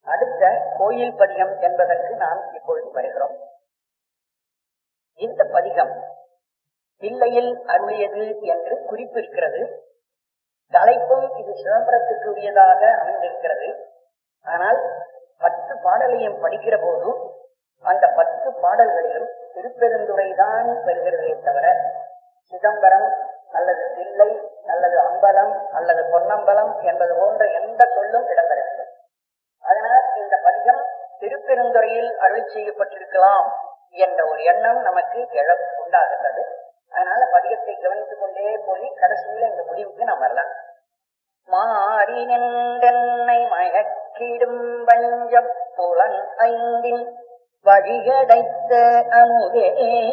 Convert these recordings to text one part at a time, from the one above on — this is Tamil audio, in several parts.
அடுத்த கோயில் பதிகம் என்பதற்கு நாம் இப்பொழுது வருகிறோம். இந்த பதிகம் தில்லையில் அருளியது என்று குறிப்பிருக்கிறது. தலைப்பும் இது சிதம்பரத்துக்கு உரியதாக அமைந்திருக்கிறது. ஆனால் 10 பாடலையும் படிக்கிற போது அந்த 10 பாடல்களிலும் திருப்பெருந்துறைதான் பெறுகிறதே தவிர சிதம்பரம் அல்லது தில்லை அல்லது அம்பலம் அல்லது பொன்னம்பலம் என்பது போன்ற எந்த சொல்லும் இடம்பெறவில்லை. அதனால் இந்த பதிகம் திருப்பெருந்துறையில் அருள் செய்யப்பட்டிருக்கலாம் என்ற ஒரு எண்ணம் நமக்கு உண்டாகிறது. அதனால பதிகத்தை கவனித்துக் கொண்டே போய் கடைசியில இந்த முடிவுக்கு நாம் வரலாம். மாறி நின்றென்னை மயக்கிடும் வஞ்ச புலன் 5 வழிகடைத்த அமுதே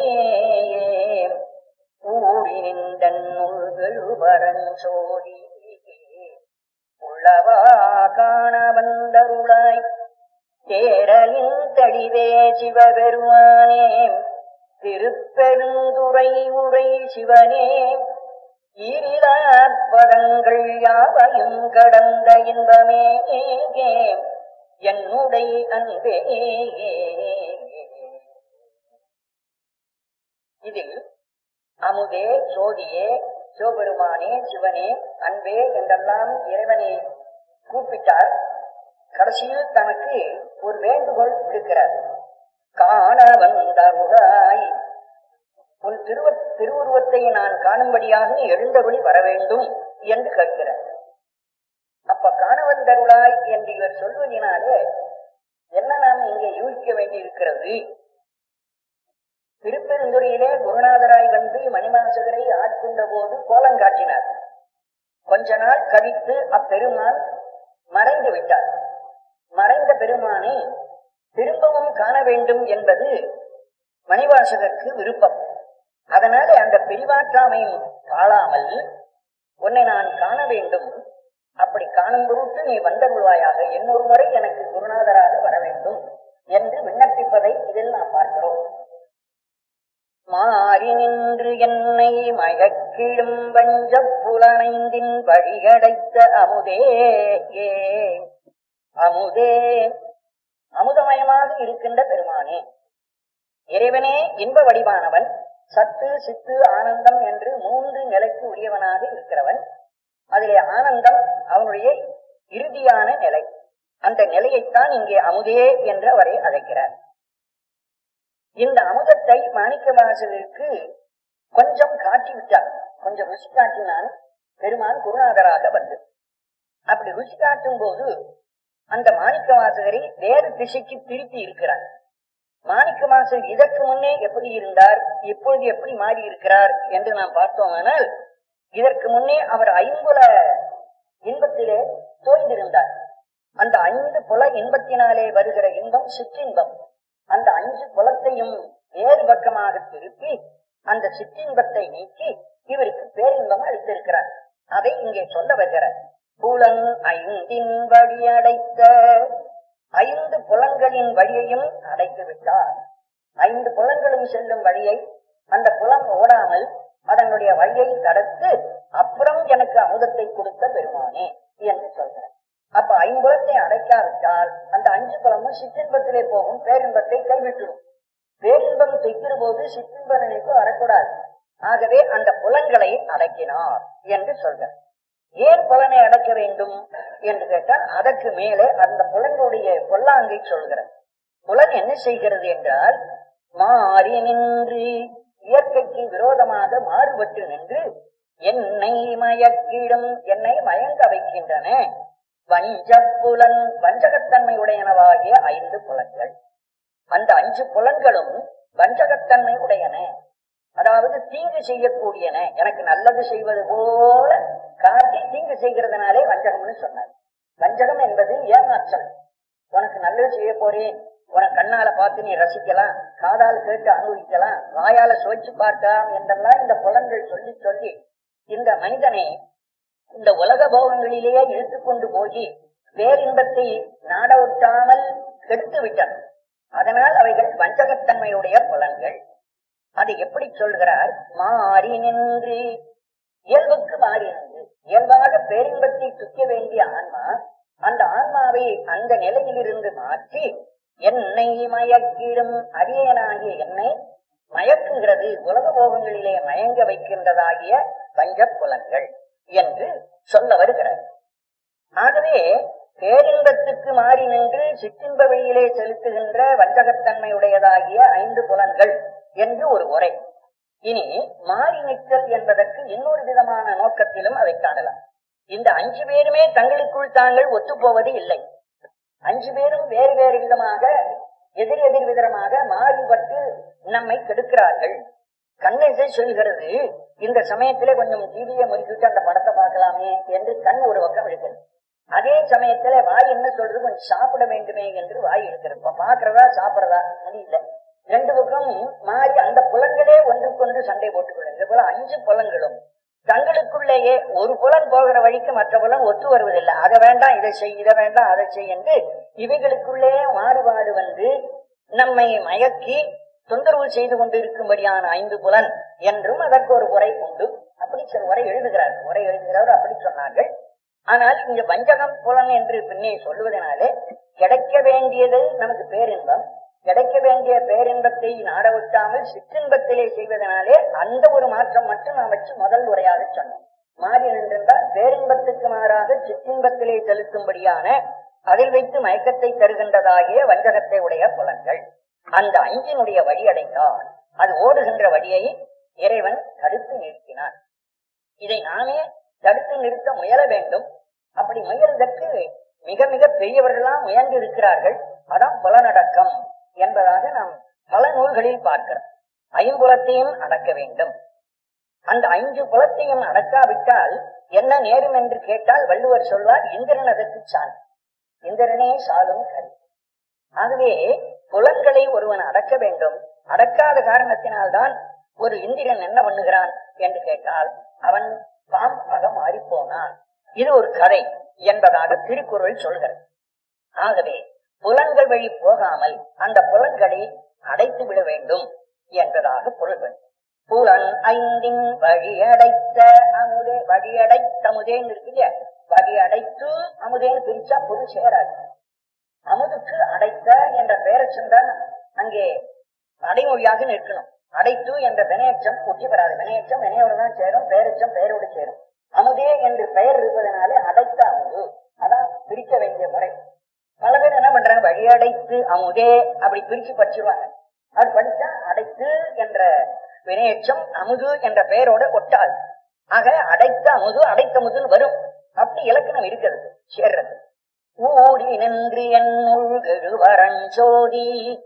ஊறி நின்றன்னுள்வரன் சோதி உளவா காண வந்தருளாய் தேரலின் தெளிவே சிவபெருமானே திருப்பெருந்துறை உரை சிவனே ஈரிலாற்பதங்கள் யாவையும் கடந்த இன்பமே என்னுடைய அன்பே. இதில் அமுதே, சோதியே, சிவபெருமானே, சிவனே, அன்பே என்றெல்லாம் இறைவனை கூப்பிட்டார். கடைசியில் தனக்கு ஒரு வேண்டுகோள் இருக்கிறார். காண வந்தருளாய், உன் திருவுருவத்தை நான் காணும்படியாக எழுந்தபடி வர வேண்டும் என்று கேட்கிறார். அப்ப காண வந்தருளாய் என்று இவர் சொல்வதனாலே என்ன நாம் இங்கே யூகிக்க வேண்டி இருக்கிறது? திருப்பெருந்துறையிலே குருநாதராய் வந்து மணிவாசகரை ஆட்கொண்ட போது கோலம் காட்டினார். கொஞ்ச நாள் கழித்து அப்பெருமான் மறைந்து விட்டார். மறைந்த பெருமானை திரும்பவும் காண வேண்டும் என்பது மணிவாசகருக்கு விருப்பம். அதனாலே அந்த பிரிவாற்றாமையும் காணாமல் உன்னை நான் காண வேண்டும், அப்படி காணும் பொருட்டு நீ வந்தருள்வாயாக, இன்னொரு முறை எனக்கு குருநாதராக வர வேண்டும் என்று விண்ணப்பிப்பதை இதில் நாம் பார்க்கிறோம். மாறி நின்று என்னை மயக்கிடும் வஞ்ச புலனைந்தின் வழிகடைத்த அமுதே அமுதே, அமுதமயமாக இருக்கின்ற பெருமானே, இறைவனே இன்ப வடிவானவன், சத்து சித்து ஆனந்தம் என்று 3 நிலைக்கு உரியவனாக இருக்கிறவன். அதிலே ஆனந்தம் அவனுடைய இறுதியான நிலை. அந்த நிலையைத்தான் இங்கே அமுதே என்று அவரை அழைக்கிறார். இந்த அமுதத்தை மாணிக்கவாசகருக்கு கொஞ்சம் காட்டிவிட்டார், கொஞ்சம் ருசி காட்டினான் பெருமான் குருநாதராக வந்து. அப்படி ருசி காட்டும் போது அந்த மாணிக்கவாசகரை வேறு திசைக்கு திருப்பி இருக்கிறார். மாணிக்கவாசகர் இதற்கு முன்னே எப்படி இருந்தார், இப்பொழுது எப்படி மாறி இருக்கிறார் என்று நாம் பார்த்தோமானால், இதற்கு முன்னே அவர் 5 இன்பத்திலே தோய்ந்திருந்தார். அந்த 5 புல இன்பத்தினாலே வருகிற இன்பம் சிற்றின்பம். அந்த 5 புலத்தையும் வேறு பக்கமாக திருப்பி அந்த சிற்றின்பத்தை நீக்கி இவருக்கு பேரின்பம் அளித்திருக்கிறார். அதை இங்கே சொல்ல வருகிறார். புலன் 5 வழி அடைத்த, 5 புலன்களின் வழியையும் அடைத்து விட்டார். 5 புலன்களும் செல்லும் வழியை அந்த புலம் ஓடாமல் அதனுடைய வழியை தடுத்து அப்புறம் எனக்கு அமுதத்தை கொடுத்த பெருமானே என்று சொல்கிறார். அப்ப 5 புலத்தை அடைக்காவிட்டால் அந்த 5 புலமும் சிற்றின்பத்திலே போகும், பேரின்பத்தை கைவிட்டுடும். பேரின்பம் தைக்கிற போது சிற்றின்ப நினைப்பு வரக்கூடாது. ஆகவே அந்த புலன்களை அடக்கினார் என்று சொல்கிறார். ஏன் புலனை அடக்க வேண்டும் என்று கேட்டால் அதற்கு மேலே அந்த புலனுடைய பொல்லாங்கை சொல்கிறார். புலன் என்ன செய்கிறது என்றால், மாறி நின்று, இயற்கைக்கு விரோதமாக மாறுபட்டு நின்று என்னை மயக்கிடும், என்னை மயங்க வைக்கின்றன வஞ்ச புலன், வஞ்சகத்தன்மை உடையனவாகிய 5 புலன்கள். அந்த 5 புலன்களும் வஞ்சகத்தன்மை உடையன, அதாவது தீங்கு செய்யக்கூடியன. எனக்கு நல்லது செய்வது போல காட்டி தீங்கு செய்கிறதுனாலே வஞ்சகம்னு சொன்னார். வஞ்சகம் என்பது ஏமாற்றல். உனக்கு நல்லது செய்ய போறேன், உனக்கு கண்ணால பார்த்து நீ ரசிக்கலாம், காதால் கேட்டு அனுபவிக்கலாம், வாயால சுவைச்சு பார்க்கலாம் என்றெல்லாம் இந்த புலன்கள் சொல்லி சொல்லி இந்த மனிதனை இந்த உலக போகங்களிலேயே இழுத்துக்கொண்டு போய் பேரின்பத்தை நாட விட்டாமல் கெடுத்து விட்டன. அதனால் அவைகள் வஞ்சகத்தன்மையுடைய புலன்கள். அதை எப்படி சொல்கிறார்? மாறி நின்று, இயல்புக்கு மாறி நின்று. இயல்பாக பேரின்பத்தை துக்க வேண்டிய ஆன்மா அந்த ஆன்மாவை அந்த நிலையிலிருந்து மாற்றி என்னை மயக்கிடும் அரியனாகிய என்னை மயக்குகிறது, உலக போகங்களிலே மயங்க வைக்கின்றதாகிய பஞ்ச புலன்கள் என்று சொல்ல வருகிறார். ஆகவே பேரின்பத்துக்கு மாறி நின்று சிற்றின்ப வழியிலே செலுத்துகின்ற வஞ்சகத்தன்மையுடையதாகிய 5 புலன்கள் என்று ஒரு உரை. இனி மாறி நிற்றல் என்பதற்கு இன்னொரு விதமான நோக்கத்திலும் அதை காணலாம். இந்த 5 பேருமே தங்களுக்குள் தாங்கள் ஒத்துப்போவது இல்லை. 5 பேரும் வேறு வேறு விதமாக எதிர் விதமாக மாறுபட்டு நம்மை கெடுக்கிறார்கள். கண்ணை சொல்கிறது, இந்த சமயத்திலே கொஞ்சம் டிவியை முறிக்கிட்டு அந்த படத்தை பார்க்கலாமே என்று கண் ஒரு பக்கம் இருக்கிறது. அதே சமயத்துல வாய் என்ன சொல்றது, கொஞ்சம் சாப்பிட வேண்டுமே என்று வாய் இருக்கிறது. பாக்குறதா சாப்பிடறதா முடியல. 2 பக்கம் மாறி அந்த புலன்களே ஒன்றுக்கொன்று சண்டை போட்டுக்கொள்ளும். இது போல 5 புலன்களும் தங்களுக்குள்ளேயே ஒரு புலன் போகிற வழிக்கு மற்ற புலன் ஒத்து வருவதில்லை. அதை வேண்டாம் இதை செய், இதை வேண்டாம் அதை செய் என்று இவைகளுக்குள்ளே மாறுபாடு வந்து நம்மை மயக்கி தொந்தரவு செய்து கொண்டு இருக்கும்படியான 5 புலன் என்றும் அதற்கு ஒரு உரை உண்டு. அப்படி சில உரை எழுதுகிறவர் அப்படி சொன்னார்கள். ஆனால் இங்க வஞ்சகம் புலன் என்று பின்னே சொல்லுவதனாலே கிடைக்க வேண்டியது நமக்கு பேரின்பம், கிடைக்க வேண்டிய பேரின்பத்தை நாடவிட்டாமல் சிற்றின்பத்திலே செய்வதனாலே அந்த ஒரு மாற்றம் மட்டும் நாம் வச்சு முதல் உரையாக சொன்னோம். மாறி நின்றிருந்தால் பேரின்பத்துக்கு மாறாக சிற்றின்பத்திலே செலுத்தும்படியான அதில் வைத்து மயக்கத்தை தருகின்றதாகிய வஞ்சகத்தை உடைய புலன்கள் அந்த 5 வழி அடைந்தால் அது ஓடுகின்ற வழியை இறைவன் தடுத்து நிறுத்தினான். இதை நாமே தடுத்து நிறுத்த முயல வேண்டும். அப்படி முயல்வதற்கு மிக மிக பெரியவர்களாம் முயன்று இருக்கிறார்கள். அதான் புலனடக்கம் என்பதாக நாம் பல நூல்களில் பார்க்கிறோம். 5 புலத்தையும் அடக்க வேண்டும். அந்த 5 புலத்தையும் அடக்காவிட்டால் என்ன நேரும் என்று கேட்டால் வள்ளுவர் சொல்வார், இந்திரன் அதற்கு சால், இந்திரனே சாலும் கல். ஆகவே புலன்களை ஒருவன் அடக்க வேண்டும். அடக்காத காரணத்தினால்தான் ஒரு இந்திரன் என்ன பண்ணுகிறான் என்று கேட்டால் அவன் பாம்பாக மாறிப்போனான். இது ஒரு கதை என்பதாக திருக்குறள் சொல்கிறது. ஆகவே புலன்கள் வழி போகாமல் அந்த புலன்களை அடைத்து விட வேண்டும் என்பதாக பொருள்கள். புலன் 5 வழியடைத்த அமுதே, வழியடைத்தமுதேன்னு இருக்கு, வழியடைத்து அமுதேன்னு பிரிச்சா பொருள் சேராது. அமுதுக்கு அடைத்த என்ற பெயரச்சம் அங்கே அடைமொழியாக நிற்கணும். அடைத்து என்ற வினையச்சம் ஒட்டி வராது. வினையச்சம் வினையோடு தான் சேரும், பெயரச்சம் பெயரோடு சேரும். அமுதே என்று பெயர் இருப்பதனாலே அடைத்த அமுது, அதான் பிரிக்க வேண்டிய முறை. பல பேர் என்ன பண்றாங்க, வழியடைத்து அமுதே அப்படி பிரிச்சு படிச்சுருவாங்க. அது படிச்சா அடைத்து என்ற வினையச்சம் அமுது என்ற பெயரோட ஒட்டாது. ஆக அடைத்த அமுது அடைத்தமுதுன்னு வரும். அப்படி இலக்கணம் இருக்கிறது, சேர்றது. ஊடி நின்று என்னுள் வரஞ்சோதி,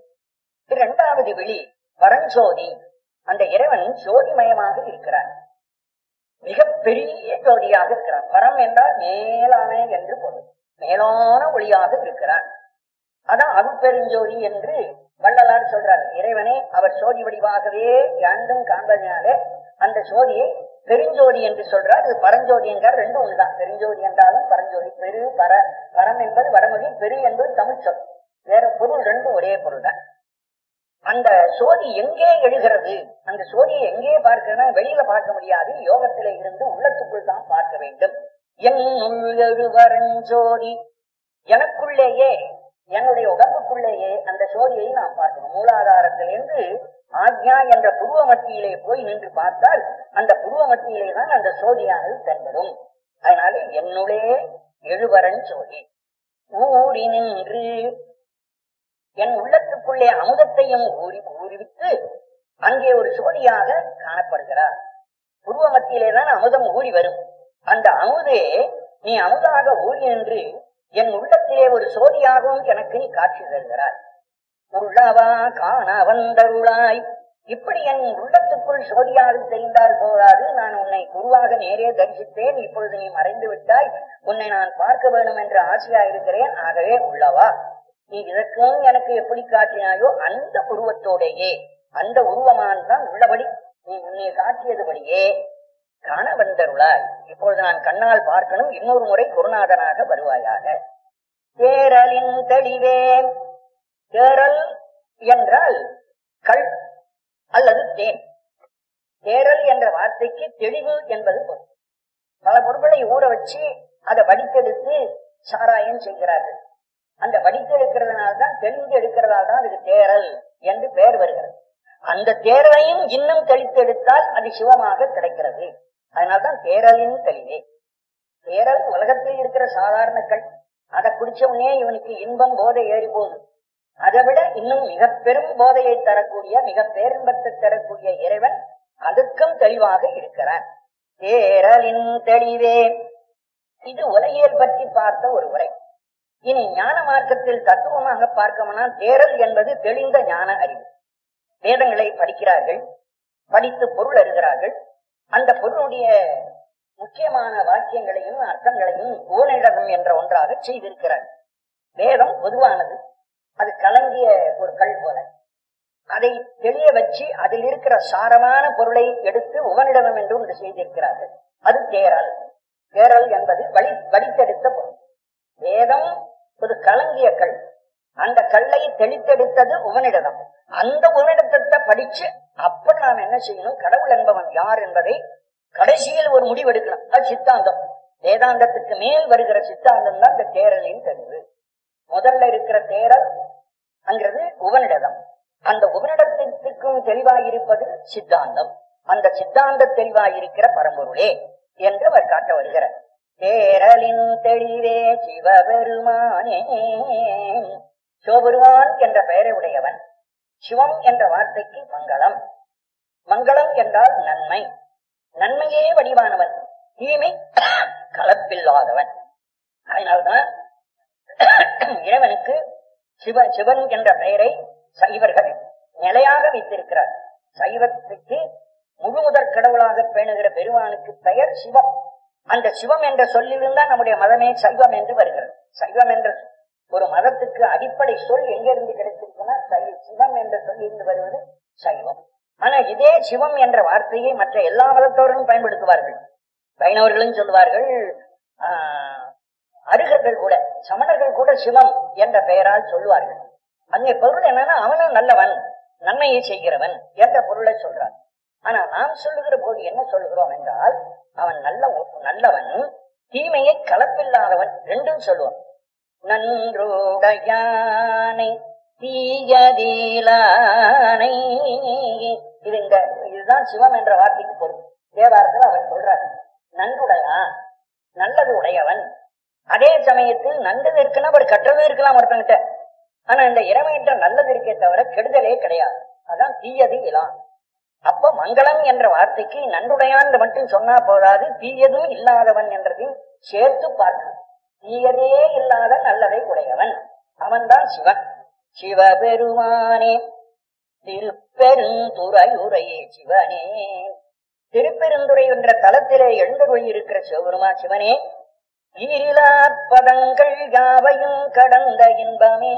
2வது விழி பரஞ்சோதி. அந்த இறைவன் ஜோதிமயமாக இருக்கிறார், மிகப்பெரிய ஜோதியாக இருக்கிறான். பரம் என்றால் மேலான என்று பொருள், மேலான ஒளியாக இருக்கிறான். அதான் அருட்பெருஞ்சோதி என்று வள்ளலார் சொல்றார். இறைவனை அவர் சோதி வடிவாகவே யாண்டும் காண்பதனாலே அந்த சோதியை பெருஞ்சோதி என்று சொல்றார். இது பரஞ்சோதி என்றால் 2 ஒன்றுதான். பெருஞ்சோதி என்றாலும் பரஞ்சோதி. பெரு பரம் என்பது வடமொழி, பெரு என்பது தமிழ் சொல். வேற பொருள் 2 ஒரே பொருள் தான். அந்த சோதி எங்கே எழுகிறது, அந்த சோதியை எங்கே பார்க்கிறதுனா வெளியில பார்க்க முடியாது. யோகத்திலே இருந்து உள்ளத்துக்குள் தான் பார்க்க வேண்டும். என் உள்ளெழுவரஞ்சோதி, எனக்குள்ளேயே என்னுடைய உடம்புக்குள்ளேயே அந்த சோதியை நாம் பார்க்கணும். மூலாதாரத்திலிருந்து ஆக்ஞா என்ற புருவ மத்தியிலே போய் நின்று பார்த்தால் அந்த புருவ மத்தியிலே தான் அந்த சோதியானது தென்படும். அதனால என்னுடைய எழுவரன் சோதி ஊறி நின்று என் உள்ளத்துக்குள்ளே அமுதத்தையும் ஊறிவிட்டு அங்கே ஒரு சோதியாக காணப்படுகிறார். புருவ மத்தியிலே தான் அமுதம் ஊறி வரும். அந்த அமுதே நீ அமுதாக ஊறி நின்று என் உள்ளத்திலே ஒரு சோதியாகவும் எனக்கு நீ காட்சி தருகிறாய். உள்ளவா காண வந்தருளாய். இப்படி என் உள்ளத்துக்குள் சோதியாக தெரிந்தால் போதாது. நான் உன்னை குருவாக நேரே தரிசித்தேன், இப்பொழுது நீ மறைந்து விட்டாய், உன்னை நான் பார்க்க வேண்டும் என்று ஆசையா இருக்கிறேன். ஆகவே உள்ளவா, நீ இதற்கும் எனக்கு எப்படி காட்டினாயோ அந்த உருவத்தோடையே, அந்த உருவமான் தான் உள்ளபடி நீ உன்னை காட்டியதுபடியே காண வந்தருளாய். இப்பொழுது நான் கண்ணால் பார்க்கணும், இன்னொரு முறை குருநாதனாக வருவாயாக. தேரலின் தெளிவே, தேரல் என்றால் கள் அல்லது தேன். தேரல் என்ற வார்த்தைக்கு தெளிவு என்பது பொருள். பல பொருட்களை ஊற வச்சு அதை வடித்தெடுத்து சாராயம் செய்கிறார்கள். அந்த வடித்து எடுக்கிறதுனால்தான், தெளிந்து எடுக்கிறதால் தான் அதுக்கு தேரல் என்று பெயர் வருகிறது. அந்த தேரலையும் இன்னும் தெளித்து எடுத்தால் அது சிவமாக கிடைக்கிறது. அதனால்தான் தேரலின் தெளிவே. தேரல் உலகத்தில் இருக்கிற சாதாரண கண், அதை குடிச்ச உடனே இவனுக்கு இன்பம் போதை ஏறி போகுது. அதை விட இன்னும் மிக பெரும் போதையை தரக்கூடிய, மிக பேரின்பத்தை தரக்கூடிய இறைவன் அதுக்கும் தெளிவாக இருக்கிறான். தேரலின் தெளிவே. இது உலகியல் பற்றி பார்த்த ஒரு உரை. இனி ஞான மார்க்கத்தில் தத்துவமாக பார்க்கணும்னா, தேரல் என்பது தெளிந்த ஞான அறிவு. வேதங்களை படிக்கிறார்கள், படித்து பொருள் அறிகிறார்கள். அந்த பொருளுடைய முக்கியமான வாக்கியங்களையும் அர்த்தங்களையும் ஓனிடகம் என்ற ஒன்றாக செய்திருக்கிறார். வேதம் பொதுவானது, அது கலங்கிய ஒரு கல் போல. அதை தெளிய வச்சு அதில் இருக்கிற சாரமான பொருளை எடுத்து உவனிடகம் என்று ஒன்று செய்திருக்கிறார்கள். அது தேரல். தேரல் என்பது வடித்தெடுத்த பொருள். வேதம் ஒரு கலங்கிய கல், அந்த கல்லை தெளித்தெடுத்தது உவனிடகம். அந்த உவனிடத்தை படிச்சு அப்புறம் நாம் என்ன செய்யணும், கடவுள் என்பவன் யார் என்பதை கடைசியில் ஒரு முடிவெடுக்கணும். அது சித்தாந்தம். வேதாந்தத்துக்கு மேல் வருகிற சித்தாந்தம் தான் இந்த தேரலின் தெளிவு. முதல்ல இருக்கிற தேரல் அங்கிறது உவனிடகம். அந்த உபனிடத்திற்கும் தெளிவாயிருப்பது சித்தாந்தம். அந்த சித்தாந்த தெளிவாயிருக்கிற பரம்பொருளே என்று அவர் காட்ட வருகிறார். தேரலின் தெளிவே சிவபெருமானே. சிவபெருமான் என்ற பெயரை உடையவன். சிவம் என்ற வார்த்தைக்கு மங்களம். மங்களம் என்றால் நன்மை. நன்மையே வடிவானவன், தீமை கலப்பில்லாதவன். அதனால்தான் இறைவனுக்கு சிவன் என்ற பெயரை சைவர்கள் நிலையாக வைத்திருக்கிறார். சைவத்துக்கு முழு முதற் கடவுளாக பேணுகிற பெருமானுக்கு பெயர் சிவம். அந்த சிவம் என்ற சொல்லிலிருந்தான் நம்முடைய மதமே சைவம் என்று வருகிறது. சைவம் என்ற ஒரு மதத்துக்கு அடிப்படை சொல் எங்கிருந்து கிடைச்சிருக்குன்னா, சிவம் என்ற சொல்லிருந்து வருவது சைவம். ஆனா இதே சிவம் என்ற வார்த்தையை மற்ற எல்லா மதத்தவர்களும் பயன்படுத்துவார்கள். வைணவர்களும் சொல்லுவார்கள், அருகர்கள் கூட, சமணர்கள் கூட சிவம் என்ற பெயரால் சொல்லுவார்கள். அங்கே பொருள் என்னன்னா, அவனும் நல்லவன், நன்மையை செய்கிறவன் என்ற பொருளை சொல்றான். ஆனா நாம் சொல்லுகிற போது என்ன சொல்லுகிறோம் என்றால், அவன் நல்லவன், தீமையை கலப்பில்லாதவன் ரெண்டும் சொல்லுவான். நன்றுடையானை தீயதீலானை. இதுதான் சிவம் என்ற வார்த்தைக்கு பொருள். தேவாரத்தில் அவர் சொல்றார், நன்றுடையான், நல்லது உடையவன். அதே சமயத்தில் நல்லது இருக்குன்னா அவர் கற்றது இருக்கலாம் ஒருத்தங்கிட்ட. ஆனா இந்த இறைவன்கிட்ட நல்லது இருக்கே தவிர கெடுதலே கிடையாது. அதான் தீயது இலாம். அப்ப மங்களம் என்ற வார்த்தைக்கு நன்றுடையான் மட்டும் சொன்னா போதாது, தீயதும் இல்லாதவன் என்றதையும் சேர்த்து பார்க்கணும். தீயதே இல்லாத நல்லதை உடையவன் அவன்தான் சிவன். சிவபெருமானே திருப்பெருந்துறையுரையே சிவனே. திருப்பெருந்துறை என்ற தலத்திலே எழுந்தருளி இருக்கிற சிவபெருமா சிவனே, ஈரிலா பதங்கள் யாவையும் கடந்த இன்பமே.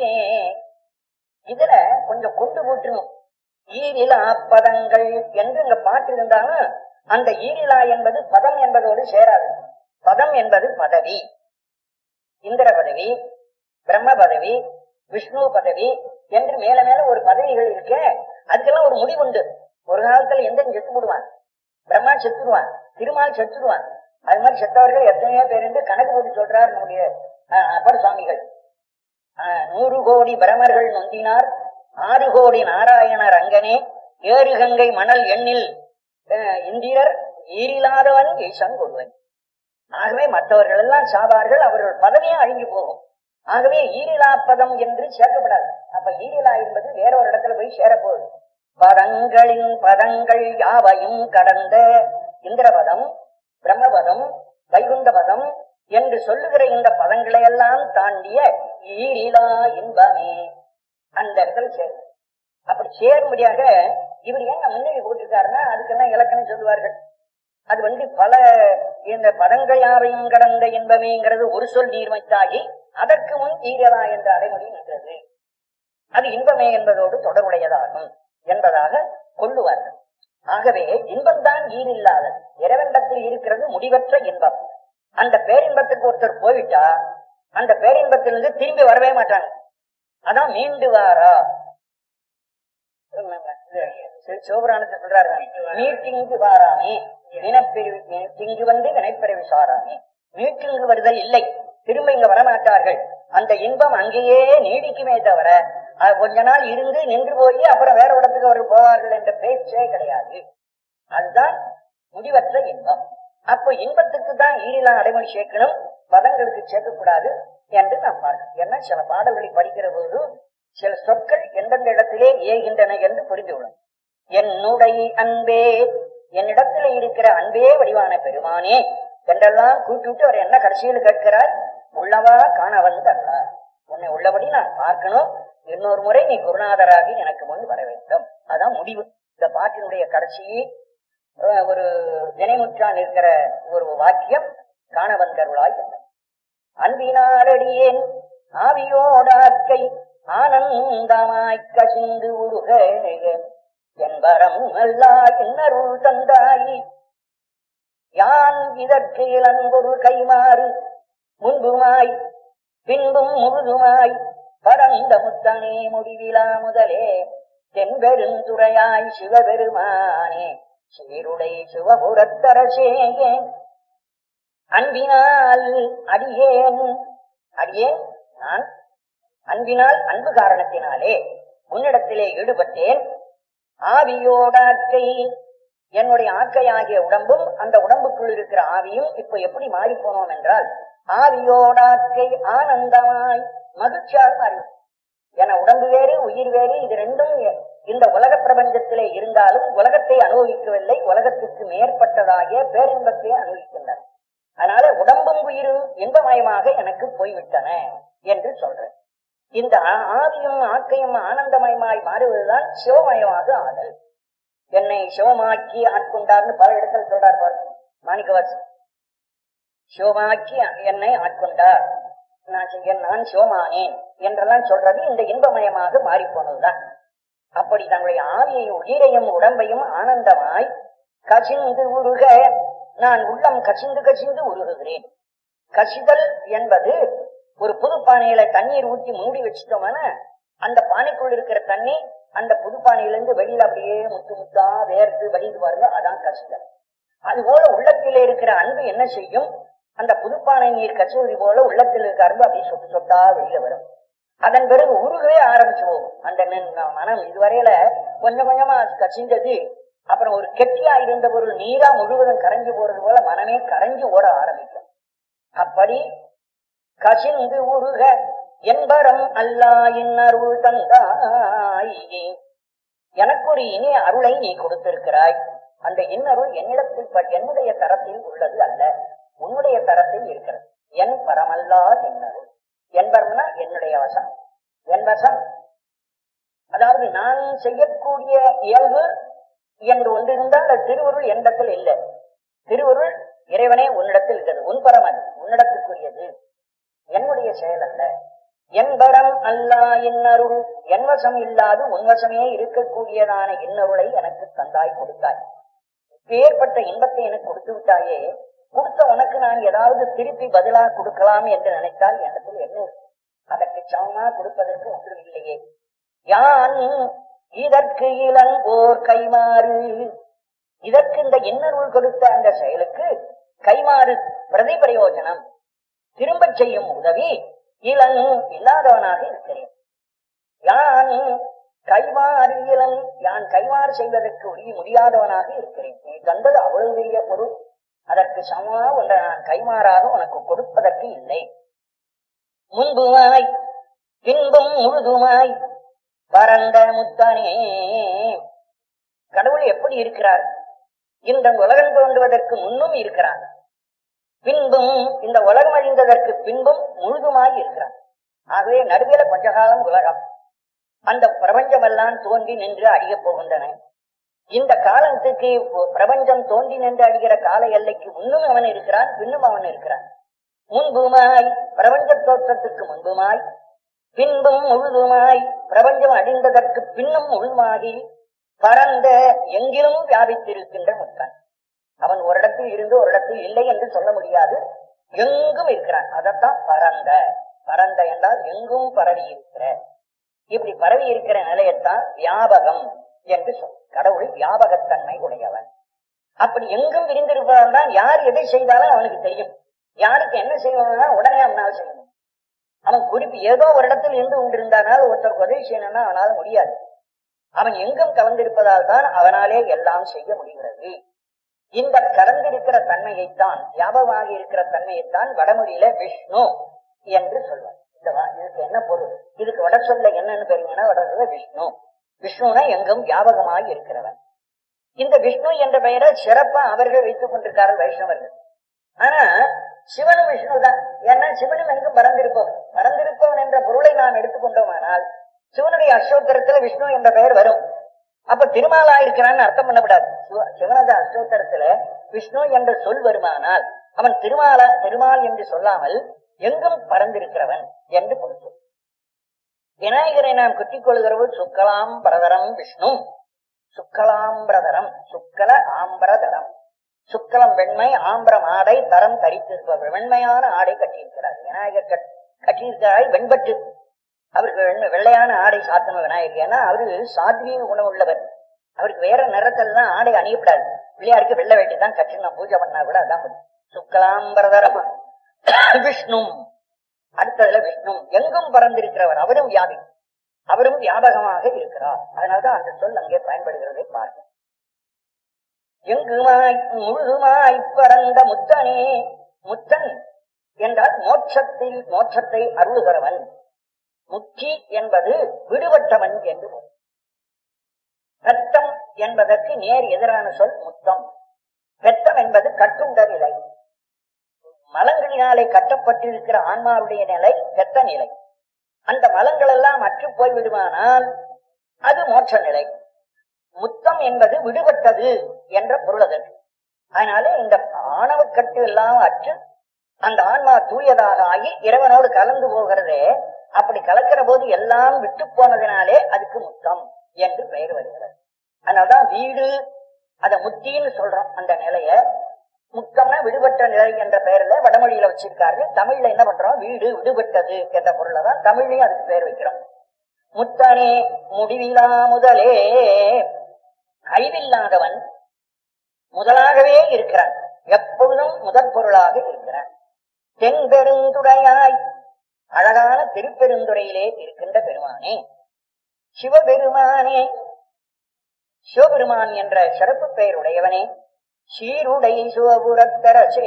இதுல கொஞ்சம் கொண்டு போட்டுணும். ஈரிலா பதங்கள் என்று இங்க பாட்டு இருந்தாலும் அந்த ஈரிலா என்பது பதம் என்பதோடு சேராது. பதம் என்பது பதவி. இந்திர பதவி, பிரம்ம பதவி, விஷ்ணு பதவி என்று மேல மேல ஒரு பதவிகள் இருக்க. அதுக்கெல்லாம் ஒரு முடிவுண்டு. ஒரு காலத்துல எந்த செத்து போடுவான், பிரம்மா செத்துடுவான், திருமால் செத்துடுவான். அது மாதிரி செத்தவர்கள் எத்தனையோ பேர் என்று கணக்கு போட்டு சொல்றார் நம்முடைய அப்பர் சுவாமிகள். 100 கோடி பிரமர்கள் நொந்தினார், 6 கோடி நாராயணர் அங்கனே, 7 கங்கை மணல் எண்ணில் இந்திரர் ஈரில்லாதவன் ஈசன் ஒருவன். ஆகவே மற்றவர்கள் எல்லாம் சாவார்கள், அவர்கள் பதவியும் அழிஞ்சு போகும். ஆகவே ஈரிலா பதம் என்று சேர்க்கப்படாது. அப்ப ஈரிலா என்பது வேற ஒரு இடத்துல போய் சேரப்போகுது. பதங்களின் பதங்கள் யாவையும் கடந்த இந்திரபதம், பிரம்மபதம், வைகுண்ட பதம் என்று சொல்லுகிற இந்த பதங்களை எல்லாம் தாண்டிய ஈரிலா இன்பமே அந்த இடத்துல சேரும். அப்படி சேரும்படியாக இவர் ஏன் முன்னணி போட்டிருக்காருன்னா, அதுக்கெல்லாம் இலக்கணம் சொல்லுவார்கள். அது பல இந்த பதங்கள் யாவையும் கடந்த இன்பமேங்கிறது ஒரு சொல் நீர்மைத்தாகி அதற்கு முன் ஈரலா என்ற அடைமொழி நின்றது. அது இன்பமே என்பதோடு தொடர்புடையதாகும் என்பதாக கொள்ளுவார்கள். ஆகவே இன்பம்தான் ஈரில்லாத இறைவனிடத்தில் இருக்கிறது முடிவற்ற இன்பம். அந்த பேரின்பத்துக்கு ஒருத்தர் போயிட்டா அந்த பேரின்பத்திலிருந்து திரும்பி வரவே மாட்டாங்க. அதான் மீண்டு வாரா. சிவபுராணத்தை சொல்றாரு, மீட்டிங்கு வாராமே வினைப்பிரிவு, திங்கு வந்து வினைப்பிறவி சாராமே. மீட்டிங்கு வருதல் இல்லை, திரும்ப இங்க வரமாட்டார்கள். அந்த இன்பம் அங்கேயே நீடிக்குமே தவிர கொஞ்ச நாள் இருந்து நின்று போய் அப்புறம் வேற இடத்துக்கு அவர் போவார்கள் என்ற பேச்சே கிடையாது. அதுதான் முடிவற்ற இன்பம். அப்ப இன்பத்துக்கு தான் ஈரிலாம் அடைமொழி சேர்க்கணும், பதங்களுக்கு சேர்க்கக்கூடாது என்று நாம் பார்க்கணும். ஏன்னா சில பாடல்களை படிக்கிற போது சில சொற்கள் எந்தெந்த இடத்திலே ஏகின்றன என்று புரிந்துவிடும். என்னுடைய அன்பே, என்னிடத்துல இருக்கிற அன்பே வடிவான பெருமானே என்றெல்லாம் கூப்பிட்டு அவர் என்ன கடைசியில் கேட்கிறார், உள்ளவா காண வந்தல்ல, உன்னை உள்ளபடி நான் பார்க்கணும், இன்னொரு முறை நீ குருநாதராகி எனக்கு முன் வர வேண்டும். அதான் முடிவு. இந்த பாட்டினுடைய கடைசி ஒரு வினைமுற்றான் இருக்கிற ஒரு வாக்கியம் காண வந்தருளாய் என்ன. அன்பினாலடியேன் ஆவியோடாக்கை ஆனந்தமாய் கசிந்து உருக என்பரம் அல்லா இன்னருள் தந்தாயி யான் இதற்கு இளம்பொருள் கைமாறு முன்புமாய் பின்பும் முழுதுமாய் பரந்த முத்தனே முடிவிலா முதலே தென்பெருந்துறையாய் சிவபெருமானே சீருடை சிவபுரத்தரசேயே. அன்பினால் அடியேன் நான் அன்பினால் அன்பு காரணத்தினாலே உன்னிடத்திலே ஈடுபட்டேன். ஆவியோடாக்கை, என்னுடைய ஆக்கையாகிய உடம்பும் அந்த உடம்புக்குள் இருக்கிற ஆவியும் இப்ப எப்படி மாறி போனோம் என்றால் ஆவியோடாக்கை ஆனந்தமாய் மகிழ்ச்சியாக மாறி. என உடம்பு வேறு உயிர் வேறு, இது ரெண்டும் இந்த உலக பிரபஞ்சத்திலே இருந்தாலும் உலகத்தை அனுபவிக்கவில்லை, உலகத்துக்கு மேற்பட்டதாகிய பேரின்பத்தை அனுபவிக்கின்றன. அதனால உடம்பும் உயிரும் இன்பமயமாக எனக்கு போய்விட்டன என்று சொல்றேன். இந்த ஆவியும் ஆக்கையும் ஆனந்தமயமாய் மாறுவதுதான் சிவமயமாக ஆதல். என்னை சிவமாக்கி ஆட்கொண்டார்னு பல இடத்துல சொல்றார் மாணிக்கவாசன். சிவமாக்கி என்னை ஆட்கொண்டார், நான் சிவமானேன் என்றெல்லாம் சொல்றது இந்த இன்பமயமாக மாறி போனதுதான். அப்படி தங்களுடைய ஆவியையும் உயிரையும் உடம்பையும் ஆனந்தமாய் கசிந்து உருக, நான் உள்ளம் கசிந்து கசிந்து உருகுகிறேன். கசிதல் என்பது ஒரு புது பானையில தண்ணீர் ஊற்றி மூடி வச்சுட்டோம்னா அந்த பானைக்குள் இருக்கிற தண்ணி அந்த புது பானையிலிருந்து வெளியில அப்படியே முத்து முத்தா வேர்த்து வடிந்து பாருங்க, அதான் கசிதல். அதுபோல உள்ளத்திலே இருக்கிற அன்பு என்ன செய்யும், அந்த புதுப்பானை நீர் கசுவதி போல உள்ளத்தில் இருக்க அன்பு அப்படியே சொட்டு சொட்டா வெளியில வரும். அதன் பிறகு உருகவே ஆரம்பிச்சு போகும். அந்த மனம் இதுவரையில கொஞ்சம் கொஞ்சமா கசிந்தது, அப்புறம் ஒரு கெட்டியா இருந்த பொருள் நீரா முழுவதும் கரைஞ்சு போறது போல மனமே கரைஞ்சு ஓட ஆரம்பிக்கும். அப்படி கசிந்து உருக என்பரம் அல்லா இன்னருள் தந்தாய், எனக்கு ஒரு இனிய அருளை நீ கொடுத்திருக்கிறாய். அந்த இன்னருள் என்னுடைய தரத்தில் உள்ளது அல்ல, உன்னுடைய தரத்தில் இருக்கிறது. என் பரமல்லா என்னருள். என்பர்னா என்னுடைய வசம், என் வசம். அதாவது நான் செய்யக்கூடிய இயல்பு என்று ஒன்று இருந்தால் அது திருவருள் என்னிடத்தில் இல்லை. திருவருள் இறைவனே உன்னிடத்தில் இருக்கிறது, உன் பரம் அது உன்னிடத்துக்குரியது, என்னுடைய செயல் அல்ல. என்பரம் அல்லா இன்னருள், என் வசம் இல்லாது உன்வசமே இருக்கக்கூடியதான இன்னருளை எனக்கு தந்தாய், கொடுத்தாய். ஏற்பட்ட இன்பத்தை எனக்கு கொடுத்து விட்டாயே, கொடுத்த உனக்கு நான் ஏதாவது திருப்பி பதிலா கொடுக்கலாம் என்று நினைத்தால் இடத்தில் என்ன, அதற்கு சமமா கொடுப்பதற்கு ஒன்றும் இல்லையே. யான் இதற்கு இளங்கோர் கைமாறு, இதற்கு இந்த இன்னருள் கொடுத்த அந்த செயலுக்கு கைமாறு பிரதி பிரயோஜனம் திரும்ப செய்யும் உதவி இளன் இல்லாதவனாக இருக்கிறேன். யான் கைமாறு இளன், யான் கைமாறு செய்வதற்கு முடியாதவனாக இருக்கிறேன். நீ தந்தது அவ்வளவு பெரிய பொருள், அதற்கு சமமா ஒன்றை நான் கைமாறாக உனக்கு கொடுப்பதற்கு இல்லை. முன்புமாய் பின்பும் முழுதுமாய் பரந்த முத்தானே, கடவுள் எப்படி இருக்கிறார், இந்த உலகம் தோன்றுவதற்கு முன்னும் இருக்கிறார், பின்பும் இந்த உலகம் அழிந்ததற்கு பின்பும் முழுதுமாய் இருக்கிறார். ஆகவே நடுவில கொஞ்ச காலம் உலகம், அந்த பிரபஞ்சம் எல்லாம் தோன்றி நின்று அழியப் போகின்றன. இந்த காலத்துக்கு பிரபஞ்சம் தோன்றி நின்று அழிகிற கால எல்லைக்கு முன்னும் அவன் இருக்கிறான், பின்னும் அவன் இருக்கிறான். முன்புமாய் பிரபஞ்ச தோற்றத்துக்கு முன்புமாய், பின்பும் முழுதுமாய் பிரபஞ்சம் அழிந்ததற்கு பின்னும் முழுமாகி பரந்த எங்கிலும் வியாபித்திருக்கின்ற முத்தன். அவன் ஒரு இடத்தில் இருந்து ஒரு இடத்தில் இல்லை என்று சொல்ல முடியாது, எங்கும் இருக்கிறான். அதத்தான் பரந்த. பரந்த என்றால் எங்கும் பரவி இருக்கிற. இப்படி பரவி இருக்கிற நிலையத்தான் வியாபகம் என்று சொல். கடவுள் வியாபகத்தன்மை உடையவன். அப்படி எங்கும் விரிந்திருப்பதால் தான் யார் எதை செய்தாலும் அவனுக்கு தெரியும். யாருக்கு என்ன செய்வாங்கன்னா உடனே அவனால் செய்யணும். அவன் குறிப்பு ஏதோ ஒரு இடத்தில் இருந்து கொண்டிருந்தானால் ஒருத்தருக்கு உதவி செய்யணும்னா அவனால் முடியாது. அவன் எங்கும் கலந்திருப்பதால் தான் அவனாலே எல்லாம் செய்ய முடிகிறது. இந்த கலந்திருக்கிற தன்மையைத்தான், வியாபகமாகி இருக்கிற தன்மையைத்தான் வடமொழியில விஷ்ணு என்று சொல்வார். இதுக்கு என்ன பொருள்? இதுக்கு வட சொல்ல என்னன்னு தெரியுங்கன்னா வட விஷ்ணு. விஷ்ணுனா எங்கும் வியாபகமாகி இருக்கிறவன். இந்த விஷ்ணு என்ற பெயரை சிறப்பா அவர்கள் வைத்துக் கொண்டிருக்கார்கள் வைஷ்ணவர்கள். ஆனா சிவனும் விஷ்ணு தான். ஏன்னா சிவனும் எங்கும் பறந்திருப்பவன் என்ற பொருளை நாம் எடுத்துக்கொண்டோமானால் சிவனுடைய அஷ்டோத்தரத்துல விஷ்ணு என்ற பெயர் வரும். அப்ப திருமாலா இருக்கிறான்னு அர்த்தம் பண்ணப்படாது. சிவனது அஷ்டோத்தரத்துல விஷ்ணு என்ற சொல் வருமானால் அவன் திருமால் என்று சொல்லாமல் எங்கும் பறந்திருக்கிறவன் என்று பொருள். விநாயகரை நாம் குத்திக் கொள்கிறவர் சுக்கலாம் பிரதரம் விஷ்ணு. சுக்கலாம் பிரதரம், சுக்கல ஆம்பரதரம். சுக்கலம் வெண்மை, ஆம்பரம் ஆடை, தரம் தரித்திருப்பவர் வெண்மையான ஆடை கட்டியிருக்கிறார். விநாயகர் கட்டியிருக்கிறாய் வெண்பட்டு. அவருக்கு வெள்ளையான ஆடை சாத்தணும் விநாயகர். ஏன்னா அவரு சாத்வீக குணம் உள்ளவர். அவருக்கு வேற நிறத்துல தான் ஆடை அணியப்படாது. பிள்ளையாருக்கு வெள்ளை வேட்டி தான் கட்டணும். பூஜை பண்ணா கூட அதான் சுக்கலாம்பரதரம் விஷ்ணு. அடுத்ததுல விஷ்ணு எங்கும் பறந்திருக்கிறவர். அவரும் வியாபகமாக இருக்கிறார். அதனால்தான் அந்த சொல் அங்கே பயன்படுகிறதை பார்க்க. எங்குமாய் முழுமாய் பறந்த முத்தனே. முத்தன் என்றால் மோட்சத்தை அருளுகிறவன். முக்தி என்பது விடுபட்டவன் என்று. ரத்தம் என்பதற்கு நேர் எதிரான சொல் முத்தம். ரத்தம் என்பது கட்டுண்ட நிலை. மலங்களினாலே கட்டப்பட்டிருக்கிற ஆன்மாவுடைய நிலை ரத்த நிலை. அந்த மலங்கள் எல்லாம் அற்று போய்விடுமானால் அது மோட்ச நிலை. முத்தம் என்பது விடுபட்டது என்ற பொருள் அதற்கு. அதனால இந்த ஆணவ கட்டு எல்லாம் அற்று அந்த ஆன்மா தூயதாக ஆகி இறைவனோடு கலந்து போகிறதே. அப்படி கலக்கிற போது எல்லாம் விட்டு போனதினாலே அதுக்கு முத்தம் என்று பெயர் வருகிறது. அதனால்தான் வீடு அத முத்தின்னு சொல்றோம். அந்த நிலைய முத்தம்னா விடுபட்ட நிலை என்ற பெயர்ல வடமொழியில வச்சிருக்காரு. தமிழ்ல என்ன பண்றோம்? வீடு விடுபட்டது என்ற பொருளை தான் தமிழ்லயும் அதுக்கு பெயர் வைக்கிறோம். முத்தனே முடிவிலா முதலே. அழிவில்லாதவன் முதலாகவே இருக்கிறான். எப்பொழுதும் முதற் பொருளாக இருக்கிறான். தென்பெருந்துடையாய் அழகான திருப்பெருந்துறையிலே இருக்கின்ற பெருமானே. சிவபெருமானே. சிவபெருமான் என்ற சிறப்பு பெயர் உடையவனே. சீருடை சிவபுரத்தரசே.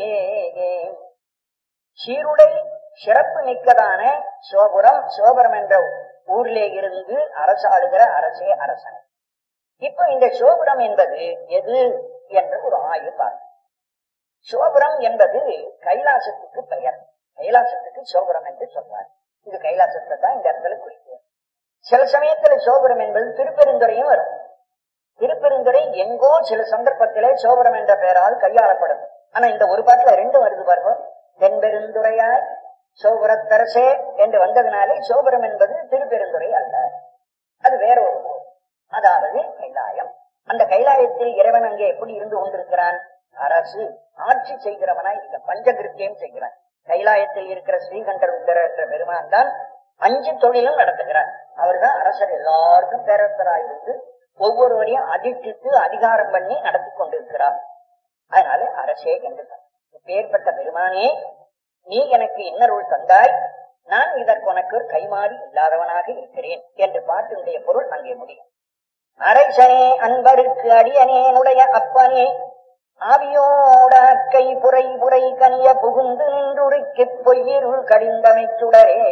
சீருடை சிறப்பு மிக்கதான சிவபுரம் என்ற ஊரிலே இருந்து அரசாளுகிற அரசே அரசன். இப்ப இந்த சிவபுரம் என்பது எது என்ற ஒரு ஆய்வு பார்க்கும். சிவபுரம் என்பது கைலாசத்துக்கு பெயர். கைலாசத்துக்கு சிவபுரம் என்று சொல்வார். இது கைலாசத்தை தான் இந்த இடத்துல குறிக்கும். சில சமயத்துல சிவபுரம் என்பது திருப்பெருந்துறையும் வரும். திருப்பெருந்துறை எங்கோ சில சந்தர்ப்பத்திலே சிவபுரம் என்ற பெயரால் கையாளப்படும். ஆனா இந்த ஒரு பாட்டுல ரெண்டும் வருது பாருங்க. தென்பெருந்துறையாய் சிவபுரத்தரசே என்று வந்ததுனாலே சிவபுரம் என்பது திருப்பெருந்துறை அல்ல, அது வேற ஒரு ஊர், அதாவது கைலாயம். அந்த கைலாயத்தில் இறைவன் அங்கே எப்படி இருந்து கொண்டிருக்கிறான்? அரசு ஆட்சி செய்கிறவனா இந்த பஞ்சகிருத்தியம் செய்கிறான். கைலாயத்தில் இருக்கிற ஸ்ரீகண்டர் உத்தர பெருமான் தான் 5 தொழிலும் நடத்துகிறார். அவர்தான் அரசர். எல்லாருக்கும் பேரரசராயிருந்து ஒவ்வொருவரையும் அதிர்ச்சித்து அதிகாரம் பண்ணி நடத்தி கொண்டிருக்கிறார். அதனால அரசே என்று பேர்பட்ட பெருமானே, நீ எனக்கு இன்னருள் தந்தாய், நான் இதற்கு உனக்கு கைமாறி இல்லாதவனாக இருக்கிறேன் என்று பாட்டினுடைய பொருள் அங்கே முடியும். அரசனே அன்பருக்கு அடியனேனுடைய அப்பனே, ஆவியோட அக்கை புரை புரை கனிய புகுந்து நின்றுரைக்கு பொய்யிருள் கடிந்தமைச்சுடரே,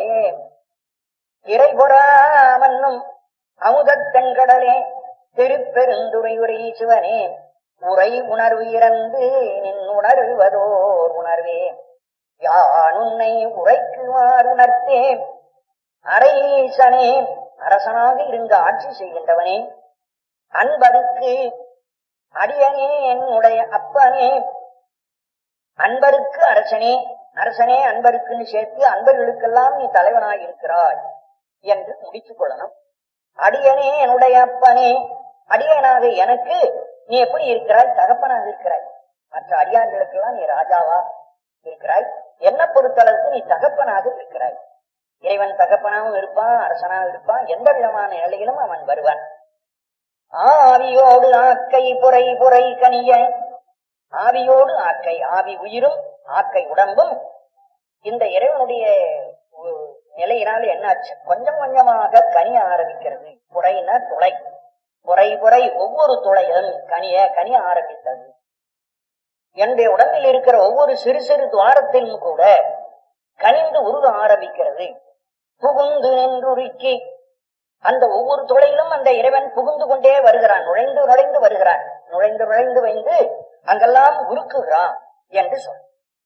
இறைபொறா மன்னும் அமுதத்தெங்கடலே, திருப்பெருந்துறை உரை சிவனே, உரை உணர்வு இறந்து நின் உணர்வதோர் உணர்வே, யான் உன்னை உரைக்குமாறு உணர்த்தே. அரசனே, அரசனாக இருந்து ஆட்சி செய்கின்றவனே, அன்பருக்கு அடியனே என்னுடைய அப்பனே, அன்பருக்கு அரசனே, அரசனே அன்பருக்குன்னு சேர்த்து அன்பர்களுக்கெல்லாம் நீ தலைவனாய் இருக்கிறாய் என்று முடித்துக் கொள்ளணும். அடியனே என்னுடைய அப்பனே, அடியனாக எனக்கு நீ எப்படி இருக்கிறாய்? தகப்பனாக இருக்கிறாய். மற்ற அடியார்களுக்கெல்லாம் நீ ராஜாவா இருக்கிறாய். என்ன பொறுத்தளவுக்கு நீ தகப்பனாக இருக்கிறாய். இறைவன் தகப்பனாகவும் இருப்பான், அரசனாக இருப்பான். எந்த விதமான நிலையிலும் அவன் வருவான். ஆவியோடு ஆக்கை புரை புரை கனிய, ஆவியோடு ஆக்கை, ஆவி உயிரும் ஆக்கை உடம்பும் இந்த இறைவனுடைய நிலையினால் என்னாச்சு? கொஞ்சம் கொஞ்சமாக கனிய ஆரம்பிக்கிறது. புறைன துளை, புறை புறை ஒவ்வொரு துளையும் கனிய ஆரம்பித்தது. என்னுடைய உடம்பில் இருக்கிற ஒவ்வொரு சிறு சிறு துவாரத்திலும் கூட கனிந்து உருக ஆரம்பிக்கிறது. புகுந்து நின்றுருக்கி அந்த ஒவ்வொரு துளையிலும் அந்த இறைவன் புகுந்து கொண்டே வருகிறான், நுழைந்து நுழைந்து வருகிறான், நுழைந்து நுழைந்து வந்து அங்கெல்லாம் உருக்குகிறான் என்று சொல்.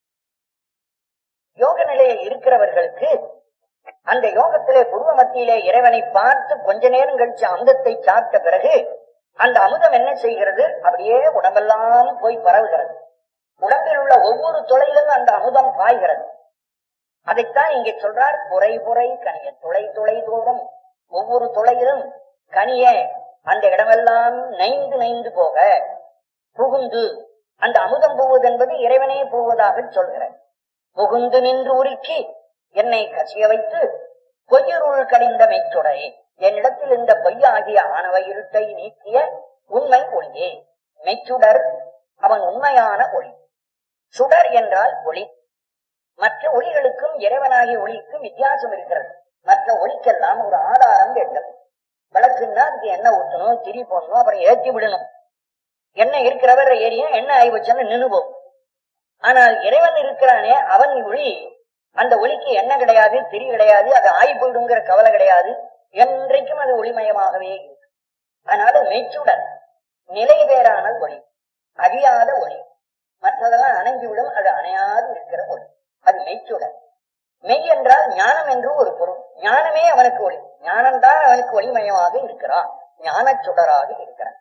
யோக நிலையில் இருக்கிறவர்களுக்கு அந்த யோகத்திலே புருவ மத்தியிலே இறைவனை பார்த்து கொஞ்ச நேரம் கழிச்சு அமுதத்தை சாப்பிட்ட பிறகு அந்த அமுதம் என்ன செய்கிறது? அப்படியே உடம்பெல்லாம் போய் பரவுகிறது. உடம்பில் உள்ள ஒவ்வொரு துளையிலும் அந்த அமுதம் பாய்கிறது. அதைத்தான் இங்கே சொல்றார், புரை புரை கனிய, துளை துளை தோறும் ஒவ்வொரு துளையிலும் கனிய அந்த இடமெல்லாம் நைந்து நைந்து போக புகுந்து அந்த அமுதம் போவது என்பது இறைவனே போவதாக சொல்கிறார். புகுந்து நின்று உருக்கி என்னை கசிய வைத்து பொய்யருள் கடிந்த மெய்ச்சுடை, என்னிடத்தில் இந்த பொய்யாகிய ஆணவ இருட்டை நீக்கிய உண்மை ஒளியே. மெய்ச்சுடர் அவன் உண்மையான ஒளி. சுடர் என்றால் ஒளி. மற்ற ஒளிகளுக்கும் இறைவனாகிய ஒளிக்கும் வித்தியாசம் இருக்கிறது. மற்ற ஒளிக்கெல்லாம் ஒரு ஆதாரம் வேண்டும். விளக்குன்னா அதுக்கு எண்ணெய் ஊற்றணும், திரி போடணும், அப்புறம் ஏற்றி விடணும். எண்ணெய் இருக்கிறவர் ஏரியும் எண்ணெய் ஆகி வச்சோன்னு நின்னுவோம். ஆனால் இறைவன் இருக்கிறானே, அவன் ஒளி, அந்த ஒளிக்கு எண்ணெய் கிடையாது, திரி கிடையாது, அது ஆகி போயிடுங்கிற கவலை கிடையாது. என்றைக்கும் அது ஒளிமயமாகவே இருக்கு. அதனால மெய்ச்சுடர் நிலை வேறான ஒளி, அழியாத ஒளி. மற்றதெல்லாம் அணைஞ்சுவிடும், அது அணையாது இருக்கிற ஒளி, அது மெய்ச்சுடர். மெய் என்றால் ஞானம் என்று ஒரு பொருள். ஞானமே அவனுக்கு ஒளி, ஞானம்தான் அவனுக்கு ஒளிமயமாக இருக்கிறான், ஞான சுடராக இருக்கிறான்.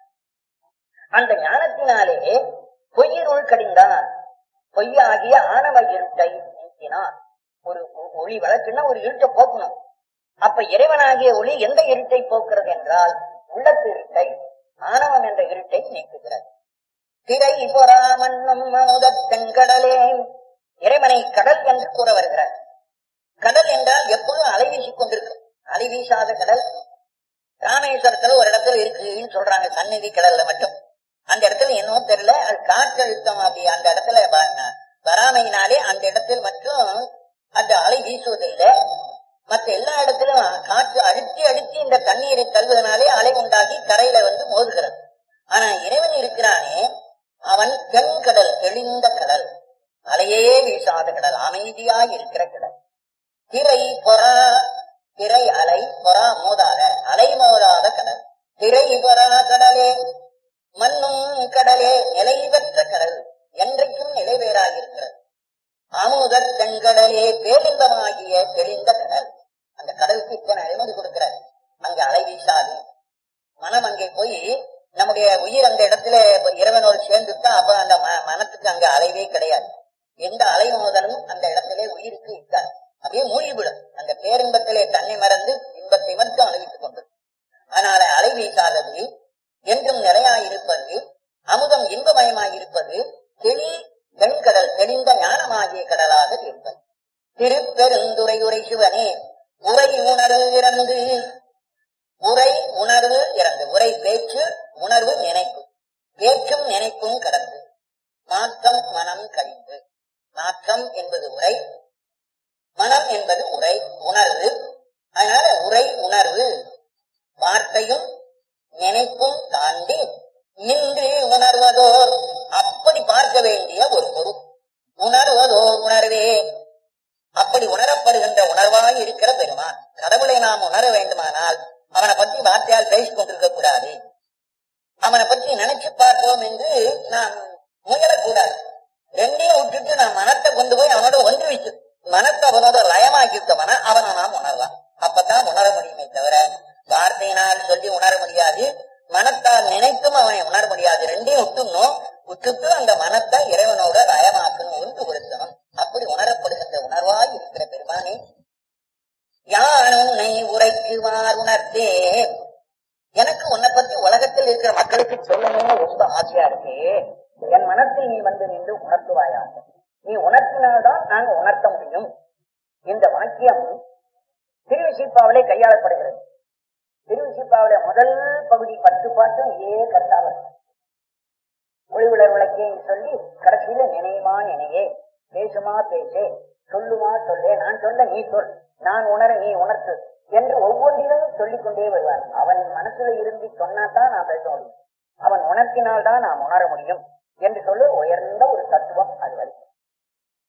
அந்த ஞானத்தினாலே பொய்யிருள் கடிந்தான், பொய்யாகிய ஆணவ இருட்டை நீக்கினான். ஒரு ஒளி வளர்ச்சுன்னா ஒரு இருட்டை போக்கணும். அப்ப இறைவனாகிய ஒளி எந்த இருட்டை போக்குறது என்றால் உள்ளத்து இருட்டை, ஆணவம் என்ற இருட்டை நீக்குகிறது. திரை பொறாமன்னும் அமுதத் தென்கடலே, இறைவனை கடல் என்று கூற வருகிறார். கடல் என்றால் எப்பொழுதும் அலை வீசிக் கொண்டிருக்கும். அலை வீசாத கடல் ராமேஸ்வரத்துல ஒரு இடத்துல இருக்குன்னு சொல்றாங்க, சந்நிதி கடல்ல மட்டும். அந்த இடத்துல என்னவோ தெரியல, அது காற்றழுத்தம் அப்படி அந்த இடத்துல வராமையினாலே அந்த இடத்தில் மட்டும் அந்த அலை வீசுவதில்லை. மற்ற எல்லா இடத்திலும் காற்று அழுத்தி அழுத்தி இந்த தண்ணீரை தள்ளுவதனாலே அலை உண்டாகி கரையில வந்து மோதுகிறது. ஆனா இறைவன் இருக்கிறானே, அவன் தென்கடல், தெளிந்த கடல், அலையே வீசாத கடல், அமைதியாக இருக்கிற கடல். திரை பொறா, திரை அலை, பொறா மோதாத, அலை மோதாத கடல். திரை பொறா கடலே, மண்ணும் கடலே, நிலை பெற்ற கடல், என்றைக்கும் நிலைவேறாயிருக்கிறது. அமுதத் தென்கடலே, பேரின்பமாகிய தெளிந்த கடல். அந்த கடலுக்கு இத்தனை அனுமதி கொடுக்கிறார். அங்க அலை வீசாது. மனம் அங்கே போய் நம்முடைய உயிர் அந்த இடத்துல இறைவனோடு சேர்ந்துட்டா அப்ப அந்த மனத்துக்கு அங்க அலைவே கிடையாது. எந்த அலை மோதலும் அந்த இடத்திலே உயிருக்கு இருக்காது, அப்படியே மூழ்கிவிடும். அந்த பேரின்பத்திலே தன்னை மறந்து இன்பத்தை மட்டும் அனுபவித்துக் கொண்டு. அதனால அலை வீசாதது, என்றும் நிலையாயிருப்பது, அமுதம் இன்பமயமாயிருப்பது, தெளி வெண்கடல், தெளிந்த ஞானமாகிய கடலாக இருப்பது. திருப்பெருந்துரை உரை சிவனே, உரை உணர்வு இறந்து, உரை உணர்வு இறந்து, உரை பேச்சு, உணர்வு நினைப்பு, பேச்சும் நினைப்பும் கடந்து, நாற்றம் மனம் கழிந்து. நாற்றம் என்பது உரை, மனம் என்பது உரை, உணர்வு. அதனால உரை உணர்வு வார்த்தையும் நினைப்பும் தாண்டி நின்று உணர்வதோர், அப்படி பார்க்க வேண்டிய ஒரு பொருள். உணர்வதோர் உணர்வே, அப்படி உணரப்படுகின்ற உணர்வாய் இருக்கிற பெருமான். கடவுளை நாம் உணர வேண்டுமானால் அவனை பற்றி வார்த்தையால் பேசிக் கொண்டிருக்க கூடாது, அவனை பற்றி நினைச்சு பார்ப்போம் என்று நாம் முயலக்கூடாது. ரெண்டையும் விட்டுட்டு நாம் மனத்தை கொண்டு போய் அவனோட ஒன்று வச்சு மனத்தை அவனோட லயமாக்கிட்டோம்னா அவனை நாம் உணரலாம். அப்பதான் உணர முடியுமே தவிர வார்த்தையினால் சொல்லி உணர முடியாது, மனத்தால் நினைத்தும் அவனை உணர முடியாது. ரெண்டையும் விட்டுட்டு அந்த மனத்தை இறைவனோட லயமாக்கணும், ஒன்று கொடுக்கணும். அப்படி உணரப்படுகின்ற உணர்வாய் இருக்கிற பெருமானே, யான் உன்னை உரைக்குவார் உணர்த்தே. எனக்கு உன்னை பத்தி உலகத்தில் இருக்கிற மக்களுக்கு சொல்லணும்னு ரொம்ப ஆசையா இருக்கு. என் மனத்தை நீ வந்து நின்று உணர்த்துவாயாக. நீ உணர்த்தினால்தான் நாங்க உணர்த்த முடியும். இந்த வாக்கியம் திருவிசைப்பாவிலே கையாளப்படுகிறது. திருவிசைப்பாவிலே முதல் பகுதி 10 பாட்டும் இதே கருத்தாவர். ஒளி உலர் விளக்கேன்னு சொல்லி கடைசியில நினைவான் நினையே பேசுமா பேசே, சொல்லுமா சொல்லே, நான் சொல்ல நீ சொல், நான் உணர நீ உணர்த்து என்று ஒவ்வொன்றிலும் சொல்லிக் கொண்டே வருவார். அவன் மனசுல இருந்து சொன்னாதான் நான் பேச முடியும், அவன் உணர்த்தினால்தான் நாம் உணர முடியும் என்று சொல்ல